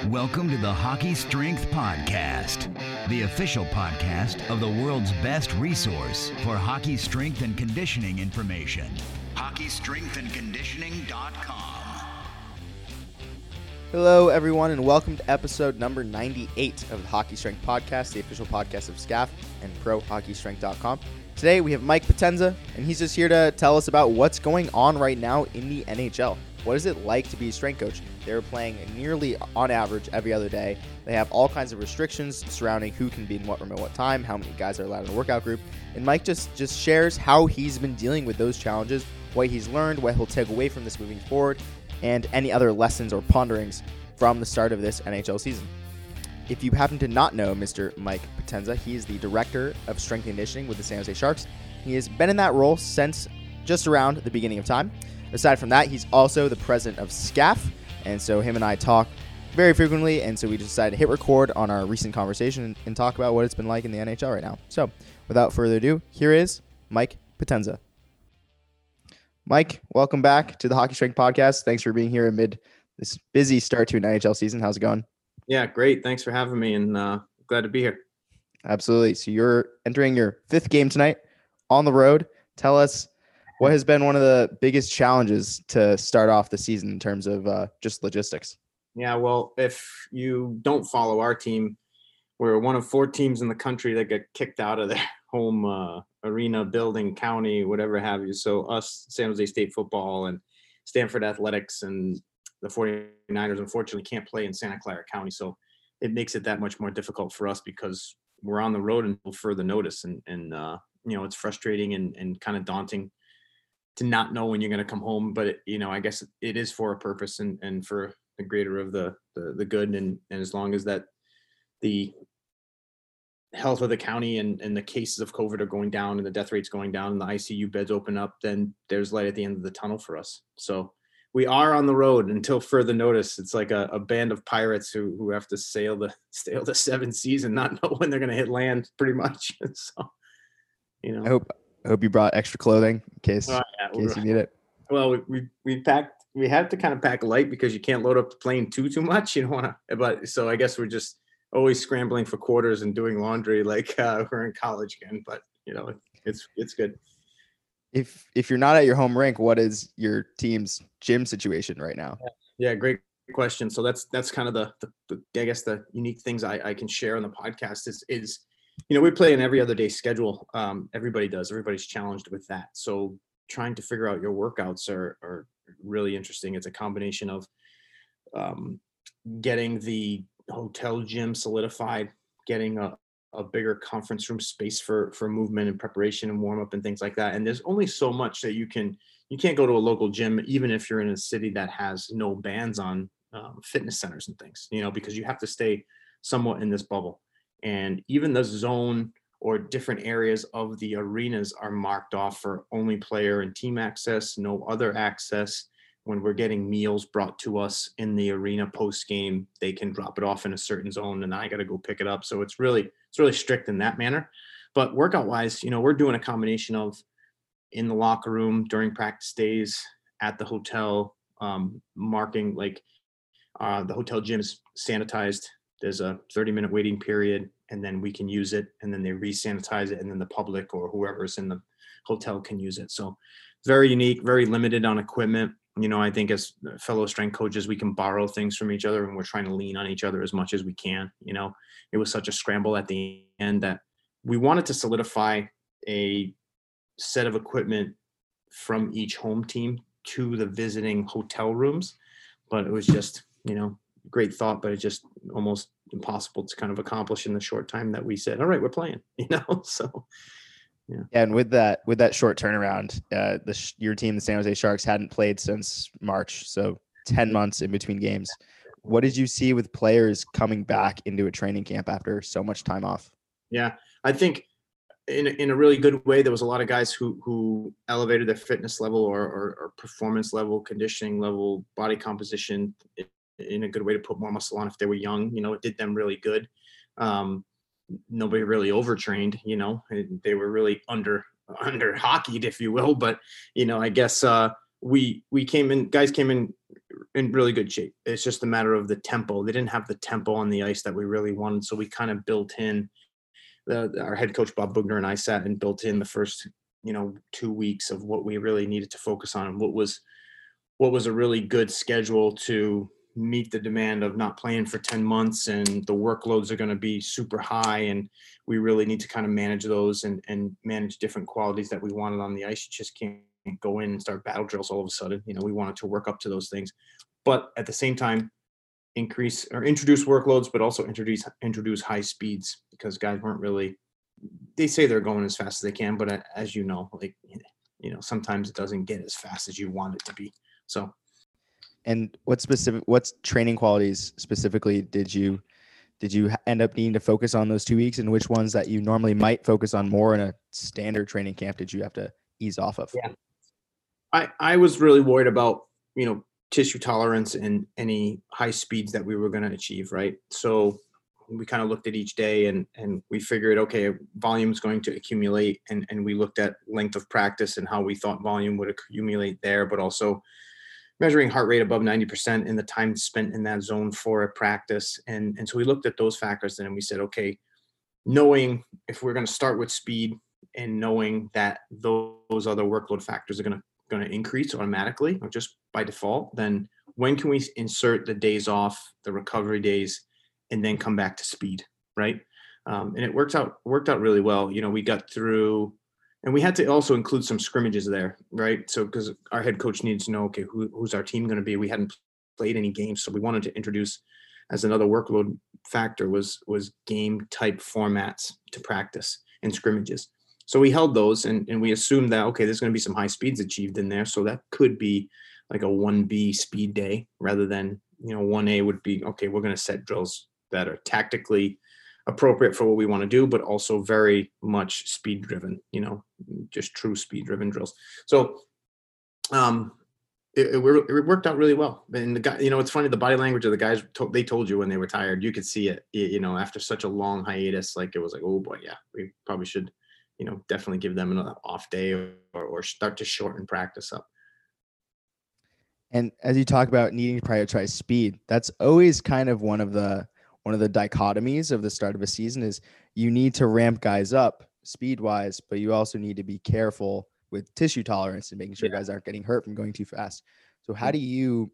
Welcome to the Hockey Strength Podcast, the official podcast of the world's best resource for hockey strength and conditioning information. HockeyStrengthandConditioning.com. Hello, everyone, and welcome to episode number 98 of the Hockey Strength Podcast, the official podcast of SCAF and ProHockeyStrength.com. Today, we have Mike Potenza, and he's just here to tell us about what's going on right now in the NHL. What is it like to be a strength coach? They're playing nearly on average every other day. They have all kinds of restrictions surrounding who can be in what room at what time, how many guys are allowed in a workout group. And Mike just shares how he's been dealing with those challenges, what he's learned, what he'll take away from this moving forward, and any other lessons or ponderings from the start of this NHL season. If you happen to not know Mr. Mike Potenza, he is the Director of Strength and Conditioning with the San Jose Sharks. He has been in that role since just around the beginning of time. Aside from that, he's also the president of SCAF, and so him and I talk very frequently, and so we decided to hit record on our recent conversation and talk about what it's been like in the NHL right now. So, without further ado, here is Mike Potenza. Mike, welcome back to the Hockey Strength Podcast. Thanks for being here amid this busy start to an NHL season. How's it going? Yeah, great. Thanks for having me, and glad to be here. Absolutely. So you're entering your fifth game tonight on the road. Tell us what has been one of the biggest challenges to start off the season in terms of just logistics? Yeah, well, if you don't follow our team, we're one of 4 teams in the country that get kicked out of their home arena, building, county, whatever have you. So us, San Jose State football and Stanford Athletics and the 49ers, unfortunately, can't play in Santa Clara County. So it makes it that much more difficult for us because we're on the road until further notice. And it's frustrating and kind of daunting to not know when you're going to come home, but I guess it is for a purpose and for the greater of the good. And as long as that the health of the county and the cases of COVID are going down and the death rates going down and the ICU beds open up, then there's light at the end of the tunnel for us. So we are on the road until further notice. It's like a band of pirates who have to sail the 7 seas and not know when they're going to hit land, pretty much. So, I hope you brought extra clothing in case you need it. Well, we packed. We have to kind of pack light because you can't load up the plane too much. You don't want to. But so I guess we're just always scrambling for quarters and doing laundry like we're in college again. But it's good. If you're not at your home rink, what is your team's gym situation right now? Yeah, great question. So that's kind of the I guess the unique things I can share on the podcast is. We play an every other day schedule. Everybody does. Everybody's challenged with that. So trying to figure out your workouts are really interesting. It's a combination of getting the hotel gym solidified, getting a bigger conference room space for movement and preparation and warm up and things like that. And there's only so much that you can't go to a local gym, even if you're in a city that has no bans on fitness centers and things, because you have to stay somewhat in this bubble. And even the zone or different areas of the arenas are marked off for only player and team access, no other access. When we're getting meals brought to us in the arena post game, they can drop it off in a certain zone and I got to go pick it up. So it's really strict in that manner. But workout wise, we're doing a combination of in the locker room during practice days, at the hotel, marking like the hotel gym is sanitized. There's a 30-minute waiting period, and then we can use it, and then they re-sanitize it, and then the public or whoever's in the hotel can use it. So very unique, very limited on equipment. I think as fellow strength coaches, we can borrow things from each other, and we're trying to lean on each other as much as we can. It was such a scramble at the end that we wanted to solidify a set of equipment from each home team to the visiting hotel rooms, but it was just, great thought, but it's just almost impossible to kind of accomplish in the short time that we said, all right, we're playing, so. Yeah. And with that short turnaround, your team, the San Jose Sharks, hadn't played since March, so 10 months in between games. What did you see with players coming back into a training camp after so much time off? Yeah, I think in a really good way, there was a lot of guys who elevated their fitness level or performance level, conditioning level, body composition in a good way to put more muscle on if they were young. It did them really good. Nobody really overtrained, they were really under hockeyed, if you will. But, I guess guys came in in really good shape. It's just a matter of the tempo. They didn't have the tempo on the ice that we really wanted. So we kind of built in our head coach, Bob Bugner, and I sat and built in the first, 2 weeks of what we really needed to focus on, and what was a really good schedule to meet the demand of not playing for 10 months, and the workloads are going to be super high, and we really need to kind of manage those and manage different qualities that we wanted on the ice. You just can't go in and start battle drills all of a sudden. We wanted to work up to those things, but at the same time, increase or introduce workloads, but also introduce high speeds, because guys weren't really, they say they're going as fast as they can, but as sometimes it doesn't get as fast as you want it to be. So. And what training qualities specifically did you end up needing to focus on those 2 weeks, and which ones that you normally might focus on more in a standard training camp did you have to ease off of? Yeah. I was really worried about, tissue tolerance and any high speeds that we were going to achieve. Right. So we kind of looked at each day and we figured, okay, volume is going to accumulate. And we looked at length of practice and how we thought volume would accumulate there, but also measuring heart rate above 90% and the time spent in that zone for a practice. And so we looked at those factors and we said, okay, knowing if we're going to start with speed and knowing that those other workload factors are going to increase automatically or just by default, then when can we insert the days off, the recovery days, and then come back to speed, right? And it worked out really well. We got through, and we had to also include some scrimmages there, right? So because our head coach needed to know, okay, who's our team going to be? We hadn't played any games, so we wanted to introduce as another workload factor was game type formats to practice and scrimmages. So we held those and we assumed that, okay, there's going to be some high speeds achieved in there. So that could be like a 1B speed day rather than, 1A would be, okay, we're going to set drills that are tactically appropriate for what we want to do, but also very much speed driven, just true speed driven drills. So it worked out really well. And the guy, it's funny, the body language of the guys, they told you when they were tired, you could see it, after such a long hiatus, like it was like, oh boy, yeah, we probably should, definitely give them another off day or start to shorten practice up. And as you talk about needing to prioritize speed, that's always kind of one of the dichotomies of the start of a season is you need to ramp guys up speed wise, but you also need to be careful with tissue tolerance and making sure guys aren't getting hurt from going too fast. So how did you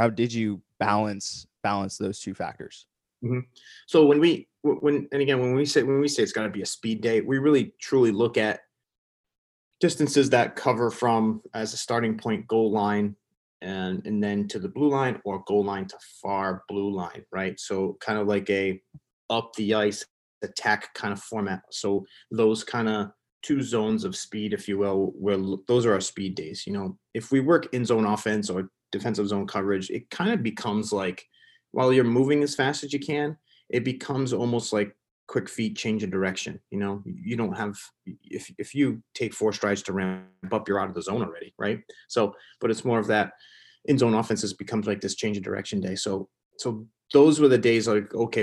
balance those two factors? Mm-hmm. So when we say it's got to be a speed day, we really truly look at distances that cover from as a starting point goal line and then to the blue line or goal line to far blue line, right? So kind of like a up the ice attack kind of format. So those kind of two zones of speed, if you will, where those are our speed days. If we work in zone offense or defensive zone coverage, it kind of becomes like, while you're moving as fast as you can, it becomes almost like quick feet change of direction. You don't have, if you take 4 strides to ramp up, you're out of the zone already, right? So, but it's more of that in zone offenses becomes like this change of direction day. So those were the days like, okay,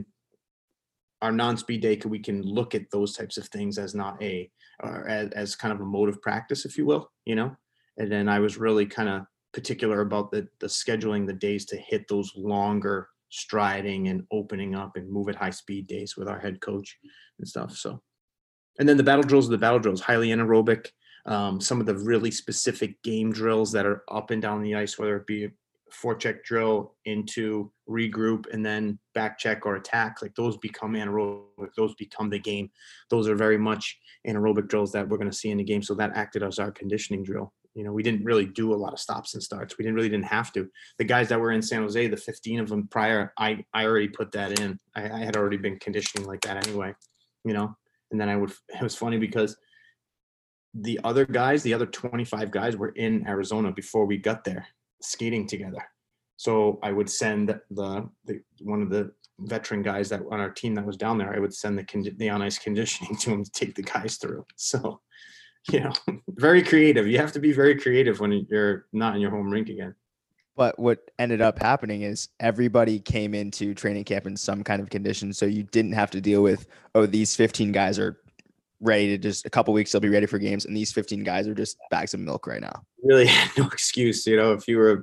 our non-speed day, we can look at those types of things as not as kind of a mode of practice, if you will, and then I was really kind of particular about the scheduling the days to hit those longer striding and opening up and move at high speed days with our head coach and stuff. So, and then the battle drills, highly anaerobic, some of the really specific game drills that are up and down the ice, whether it be a forecheck drill into regroup and then back check or attack, like those become anaerobic, those become the game. Those are very much anaerobic drills that we're going to see in the game. So that acted as our conditioning drill. We didn't really do a lot of stops and starts. We didn't have to. The guys that were in San Jose, the 15 of them prior, I already put that in. I had already been conditioning like that anyway, and then it was funny because the other 25 guys were in Arizona before we got there skating together. So I would send the one of the veteran guys that on our team that was down there, I would send the on ice conditioning to him to take the guys through. So, very creative. You have to be very creative when you're not in your home rink again. But what ended up happening is everybody came into training camp in some kind of condition. So you didn't have to deal with, these 15 guys are ready to just a couple weeks, they'll be ready for games. And these 15 guys are just bags of milk right now. Really had no excuse. If you were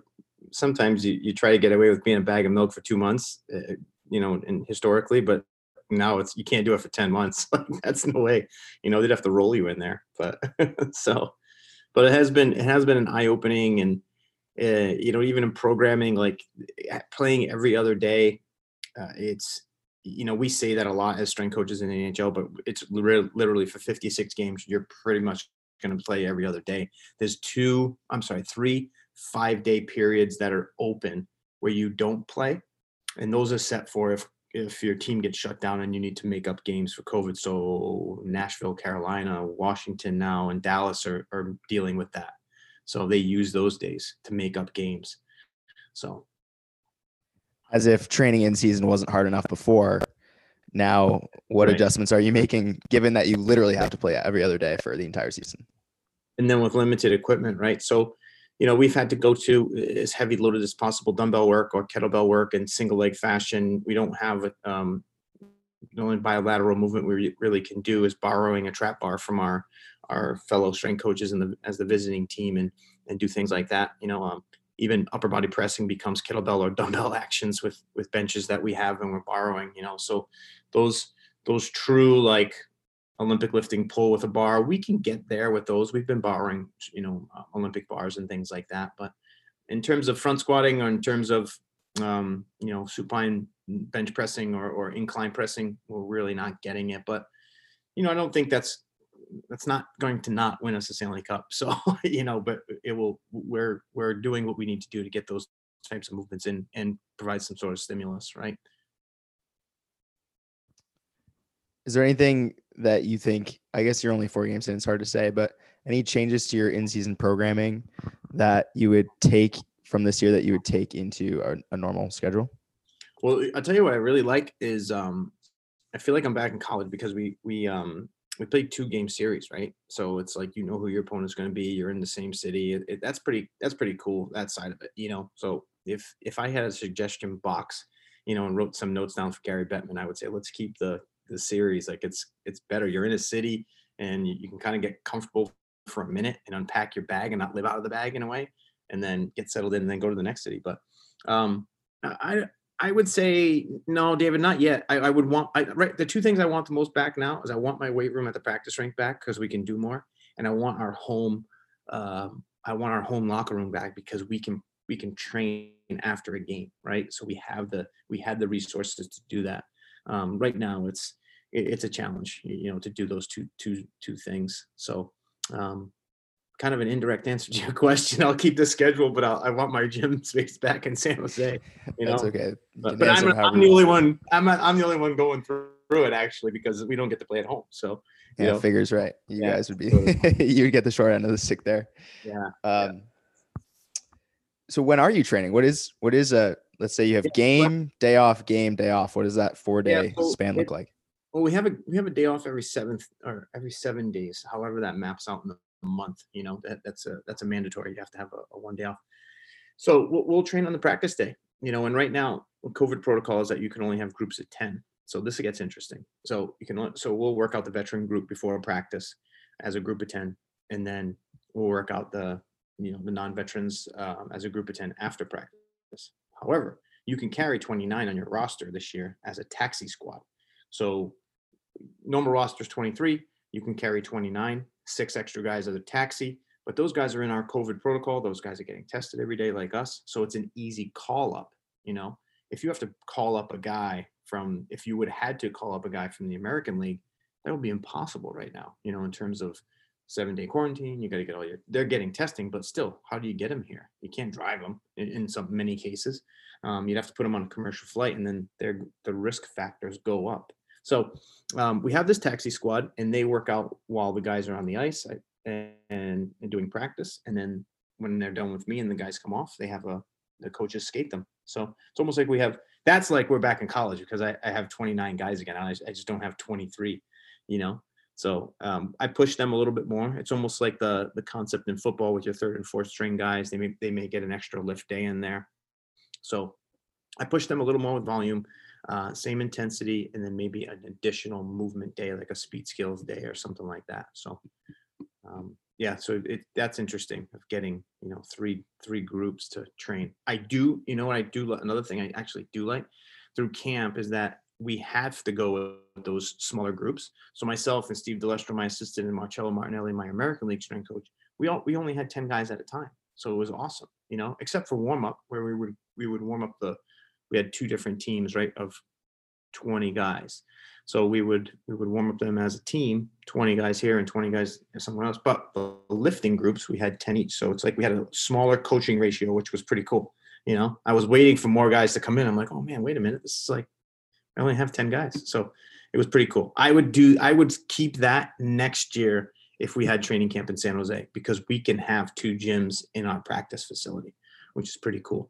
sometimes you try to get away with being a bag of milk for 2 months, and historically, but now you can't do it for 10 months. Like, that's no way, they'd have to roll you in there. But but it has been an eye opening, and even in programming, like playing every other day, it's, we say that a lot as strength coaches in the NHL, but it's literally for 56 games, you're pretty much going to play every other day. There's 3 5-day periods that are open where you don't play. And those are set for if your team gets shut down and you need to make up games for COVID. So Nashville, Carolina, Washington now, and Dallas are dealing with that. So they use those days to make up games. So as if training in season wasn't hard enough before, now what Right. adjustments are you making, given that you literally have to play every other day for the entire season? And then with limited equipment, right? So, we've had to go to as heavy loaded as possible dumbbell work or kettlebell work in single leg fashion. We don't have the only bilateral movement we really can do is borrowing a trap bar from our fellow strength coaches as the visiting team, and do things like that. Even upper body pressing becomes kettlebell or dumbbell actions with benches that we have and we're borrowing. So those true, like, Olympic lifting pull with a bar, we can get there with those. We've been borrowing, Olympic bars and things like that. But in terms of front squatting, or in terms of, supine bench pressing or incline pressing, we're really not getting it. But, I don't think that's not going to not win us a Stanley Cup. So, but it will, we're doing what we need to do to get those types of movements in and provide some sort of stimulus, right? Is there anything that you think, I guess you're only 4 games in, it's hard to say, but any changes to your in-season programming that you would take from this year that you would take into a normal schedule? Well, I'll tell you what I really like is, I feel like I'm back in college because we played 2-game series, right? So it's like, who your opponent's going to be. You're in the same city. That's pretty cool, that side of it, So if I had a suggestion box, and wrote some notes down for Gary Bettman, I would say, let's keep the series. Like, it's better. You're in a city and you can kind of get comfortable for a minute and unpack your bag and not live out of the bag in a way, and then get settled in and then go to the next city. But I would say no, David, not yet. I would want, the 2 things I want the most back now is I want my weight room at the practice rink back because we can do more, and I want our home locker room back because we can train after a game, right? So we had the resources to do that. Right now it's a challenge, to do those two things. So kind of an indirect answer to your question. I'll keep the schedule, but I want my gym space back in San Jose. That's okay. But I'm the only one. I'm the only one going through it, actually, because we don't get to play at home. So figures right. You guys would be you would get the short end of the stick there. Yeah. So when are you training? What is let's say you have game, day off, game, day off. What does that 4-day span look like? Well, we have a day off every 7 days. However that maps out in the month, that's a mandatory. You have to have a 1 day off. So we'll train on the practice day, and right now COVID protocol is that you can only have groups of 10. So this gets interesting. So we'll work out the veteran group before a practice as a group of 10, and then we'll work out the non-veterans as a group of 10 after practice. However, you can carry 29 on your roster this year as a taxi squad. So normal roster is 23. You can carry 29, 6 extra guys as a taxi, but those guys are in our COVID protocol. Those guys are getting tested every day like us. So it's an easy call up. If you have to call up a guy if you would have had to call up a guy from the American League, that would be impossible right now, in terms of 7-day quarantine. You got to get they're getting testing, but still, how do you get them here? You can't drive them in many cases. You'd have to put them on a commercial flight, and then the risk factors go up. So we have this taxi squad, and they work out while the guys are on the ice and doing practice. And then when they're done with me and the guys come off, they have the coaches skate them. So it's almost like that's like we're back in college, because I have 29 guys again. I just don't have 23, So I push them a little bit more. It's almost like the concept in football with your 3rd and 4th string guys. They may get an extra lift day in there. So I push them a little more with volume, same intensity, and then maybe an additional movement day, like a speed skills day or something like that. So yeah, so that's interesting of getting, three groups to train. I do, what I do, another thing I actually do like through camp is that we have to go with those smaller groups. So myself and Steve Delestro, my assistant, and Marcello Martinelli, my American League strength coach, we only had 10 guys at a time. So it was awesome, except for warm up where we would warm up we had 2 different teams, right, of 20 guys. So we would warm up them as a team, 20 guys here and 20 guys somewhere else. But the lifting groups, we had 10 each. So it's like we had a smaller coaching ratio, which was pretty cool. I was waiting for more guys to come in. I'm like, oh man, wait a minute. This is like, I only have 10 guys. So it was pretty cool. I would keep that next year if we had training camp in San Jose, because we can have 2 gyms in our practice facility, which is pretty cool,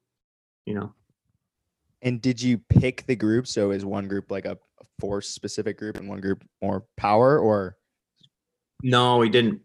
And did you pick the group? So is one group like a force specific group and one group more power, or? No, we didn't.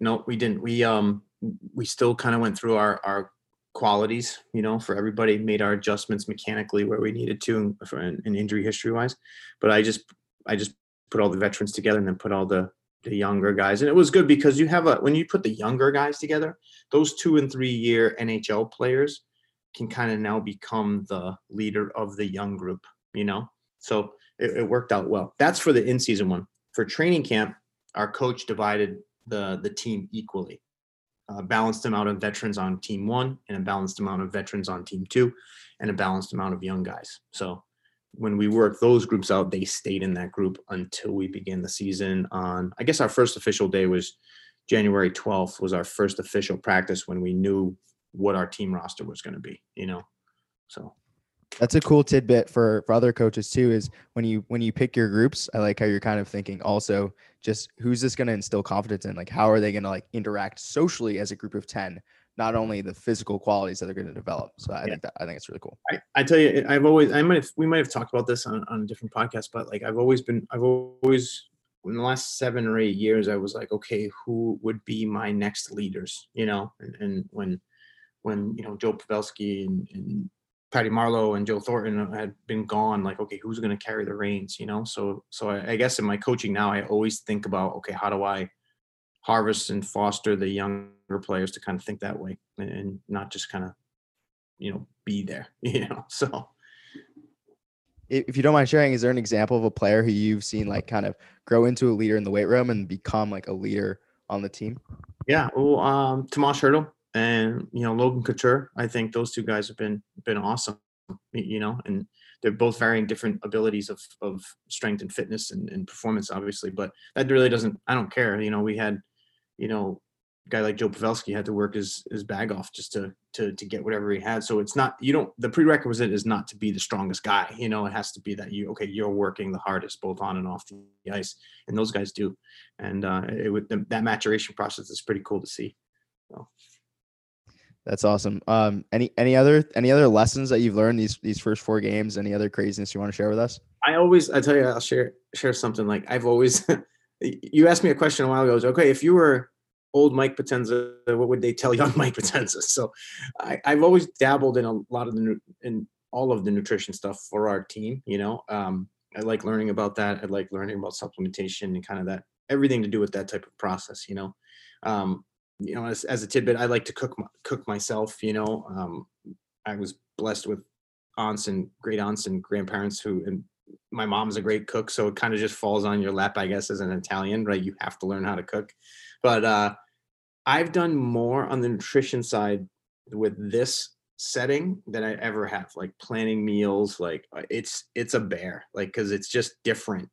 We still kind of went through our qualities, for everybody, made our adjustments mechanically where we needed to and injury history wise. But I just put all the veterans together and then put all the younger guys. And it was good because when you put the younger guys together, those 2 and 3 year NHL players can kind of now become the leader of the young group, so it worked out well. That's for the in-season one. For training camp, our coach divided the team equally, a balanced amount of veterans on team 1 and a balanced amount of veterans on team 2 and a balanced amount of young guys. So when we worked those groups out, they stayed in that group until we began the season on, I guess our first official day was January 12th was our first official practice when we knew what our team roster was going to be, so. That's a cool tidbit for other coaches too, is when you pick your groups, I like how you're kind of thinking also just who's this going to instill confidence in, like how are they going to like interact socially as a group of 10, not only the physical qualities that they're going to develop. So I think it's really cool. I tell you, we might have talked about this on a different podcast, but like I've always in the last 7 or 8 years, I was like, okay, who would be my next leaders, and when Joe Pavelski and Patty Marlowe and Joe Thornton had been gone, like, okay, who's going to carry the reins, So I guess in my coaching now, I always think about, okay, how do I harvest and foster the younger players to kind of think that way and not just kind of, be there, so. If you don't mind sharing, is there an example of a player who you've seen like kind of grow into a leader in the weight room and become like a leader on the team? Yeah. Well, Tomas Hertl and, Logan Couture, I think those 2 guys have been awesome, and they're both varying different abilities of strength and fitness and performance, obviously, but that really I don't care. We had, a guy like Joe Pavelski had to work his bag off just to get whatever he had. So it's not, the prerequisite is not to be the strongest guy, it has to be that you're working the hardest both on and off the ice, and those guys do. And that maturation process is pretty cool to see. So. That's awesome. Any other lessons that you've learned these first 4 games? Any other craziness you want to share with us? I tell you, I'll share something. Like I've always, you asked me a question a while ago. Okay, if you were old Mike Potenza, what would they tell young Mike Potenza? So I've always dabbled in a lot of in all of the nutrition stuff for our team. I like learning about that. I like learning about supplementation and kind of that, everything to do with that type of process. As a tidbit, I like to cook myself. I was blessed with great aunts and grandparents and my mom's a great cook. So it kind of just falls on your lap, I guess, as an Italian, right? You have to learn how to cook. But I've done more on the nutrition side with this setting than I ever have, like planning meals. Like it's a bear, like, cause it's just different,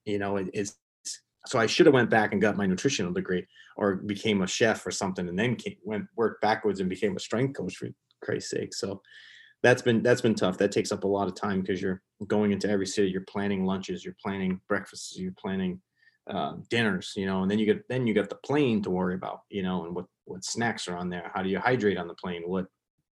so I should have went back and got my nutritional degree or became a chef or something, and then worked backwards and became a strength coach, for Christ's sake. So that's been tough. That takes up a lot of time because you're going into every city, you're planning lunches, you're planning breakfasts, you're planning dinners, and then you got the plane to worry about, and what snacks are on there. How do you hydrate on the plane? What,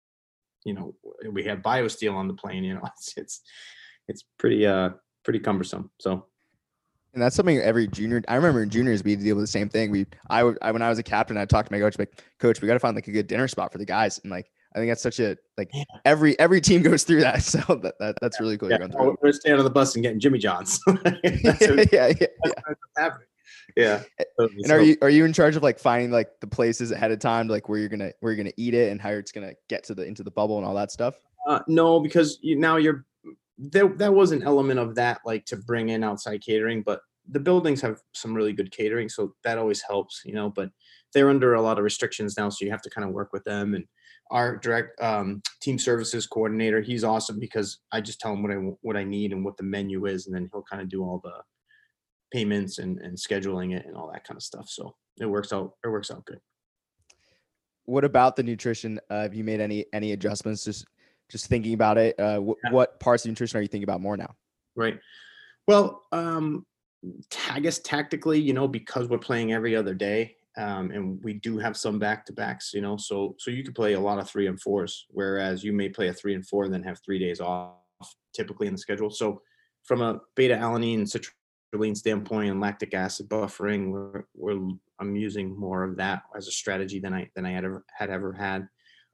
we have BioSteel on the plane, it's pretty cumbersome. So. And that's something every junior, I remember in juniors, we deal with the same thing. When I was a captain, I talked to my coach, like, coach, we got to find like a good dinner spot for the guys. And like, I think that's such a, like, every team goes through that. So that's really cool. Yeah. We're staying on the bus and getting Jimmy John's. That's what's happening. Yeah. And are you in charge of like finding like the places ahead of time, like where you're gonna eat it and how it's gonna get to into the bubble and all that stuff? No, because now you're there. That was an element of that, like to bring in outside catering, but the buildings have some really good catering, so that always helps, but they're under a lot of restrictions now, so you have to kind of work with them. And our direct team services coordinator, he's awesome because I just tell him what I need and what the menu is, and then he'll kind of do all the payments and scheduling it and all that kind of stuff. So it works out good. What about the nutrition? Have you made any adjustments? Just thinking about it. What parts of nutrition are you thinking about more now? Right. Well, I guess tactically, because we're playing every other day, and we do have some back-to-backs, so you could play a lot of 3 and 4s, whereas you may play a 3 and 4 and then have 3 days off typically in the schedule. So from a beta alanine and citrulline standpoint and lactic acid buffering, I'm using more of that as a strategy than I had ever had.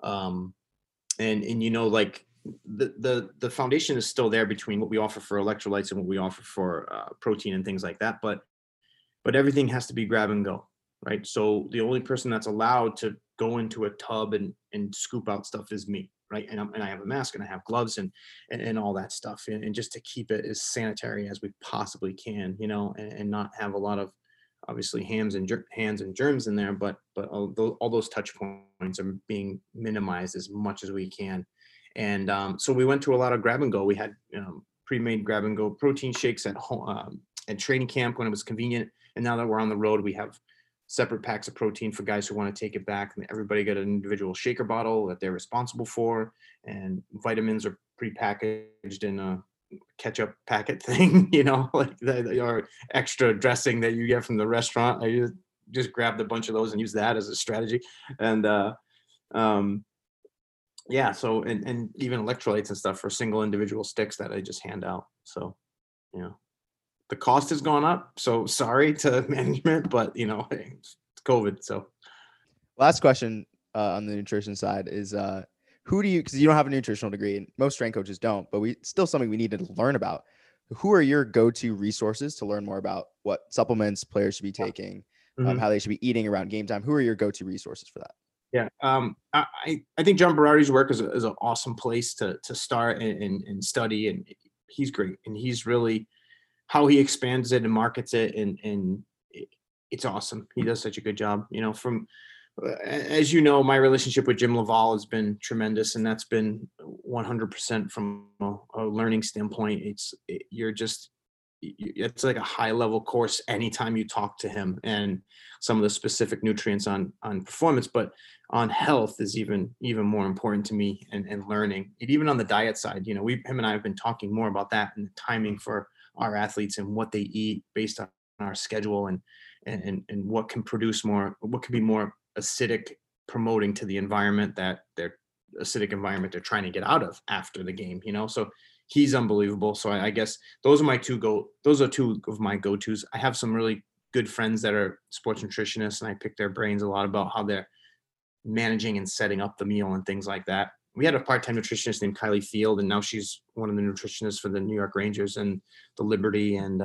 And like the foundation is still there between what we offer for electrolytes and what we offer for protein and things like that, but everything has to be grab and go, right? So the only person that's allowed to go into a tub and scoop out stuff is me, right? And I have a mask and I have gloves and all that stuff, and just to keep it as sanitary as we possibly can, and not have a lot of obviously hands and germs in there, but all those touch points are being minimized as much as we can. And so we went to a lot of grab and go. We had pre-made grab and go protein shakes at home, at training camp when it was convenient. And now that we're on the road, we have separate packs of protein for guys who want to take it back. And everybody got an individual shaker bottle that they're responsible for. And vitamins are pre-packaged in a ketchup packet thing, like or extra dressing that you get from the restaurant. I just grabbed a bunch of those and used that as a strategy. And yeah, so and even electrolytes and stuff for single individual sticks that I just hand out. So the cost has gone up, so sorry to management, but it's COVID. So last question on the nutrition side is who do you, because you don't have a nutritional degree and most strength coaches don't, but still something we need to learn about. Who are your go-to resources to learn more about what supplements players should be taking, how they should be eating around game time? Who are your go-to resources for that? Yeah. I think John Berardi's work is an awesome place to start and study. And he's great. And he's really, how he expands it and markets it. And it's awesome. He does such a good job, as my relationship with Jim Laval has been tremendous, and that's been 100% from a learning standpoint. It's like a high level course anytime you talk to him, and some of the specific nutrients on performance, but on health is even more important to me, and learning it, even on the diet side. Him and I have been talking more about that and the timing for our athletes and what they eat based on our schedule and what can produce more, what can be more acidic, promoting to the environment that they're trying to get out of after the game, so he's unbelievable. So I guess those are two of my go-tos. I have some really good friends that are sports nutritionists, and I pick their brains a lot about how they're managing and setting up the meal and things like that. We had a part-time nutritionist named Kylie Field, and now she's one of the nutritionists for the New York Rangers and the Liberty and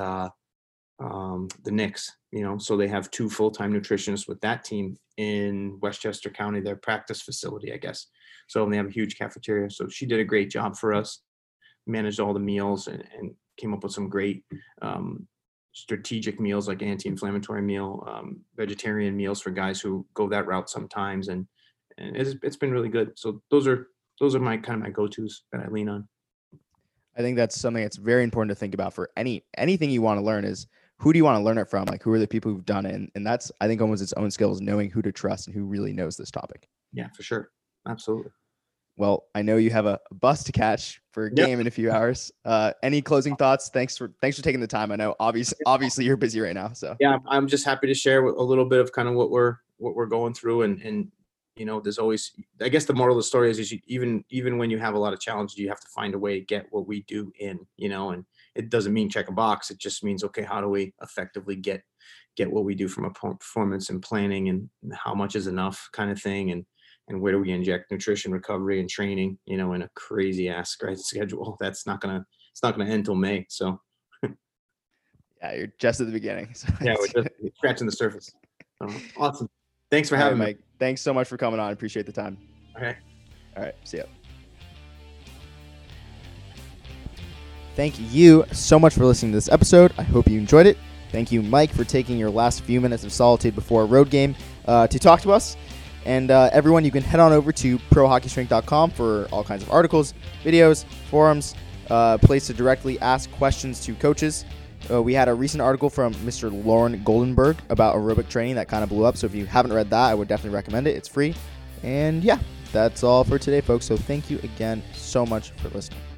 the Knicks, so they have 2 full-time nutritionists with that team in Westchester County, their practice facility, I guess. So they have a huge cafeteria. So she did a great job for us, managed all the meals and came up with some great strategic meals, like anti-inflammatory meal, vegetarian meals for guys who go that route sometimes. And it's been really good. So those are my kind of my go-tos that I lean on. I think that's something that's very important to think about for anything you want to learn is, who do you want to learn it from? Like, who are the people who've done it? And that's, I think, almost its own skills, knowing who to trust and who really knows this topic. Yeah, for sure. Absolutely. Well, I know you have a bus to catch for a game in a few hours. Any closing thoughts? Thanks for taking the time. I know obviously you're busy right now. So yeah, I'm just happy to share a little bit of kind of what we're going through, and there's always, I guess the moral of the story is even when you have a lot of challenges, you have to find a way to get what we do in, and it doesn't mean check a box. It just means, okay, how do we effectively get what we do from a performance and planning, and how much is enough kind of thing. And where do we inject nutrition, recovery, and training, in a crazy ass schedule that's it's not gonna end till May. So Yeah, you're just at the beginning. So Yeah, we're just scratching the surface. Awesome. Thanks for having me. Mike. Thanks so much for coming on. I appreciate the time. Okay. All right. See ya. Thank you so much for listening to this episode. I hope you enjoyed it. Thank you, Mike, for taking your last few minutes of solitude before a road game to talk to us. And everyone, you can head on over to prohockeystrength.com for all kinds of articles, videos, forums, place to directly ask questions to coaches. We had a recent article from Mr. Lauren Goldenberg about aerobic training that kind of blew up. So if you haven't read that, I would definitely recommend it. It's free. And yeah, that's all for today, folks. So thank you again so much for listening.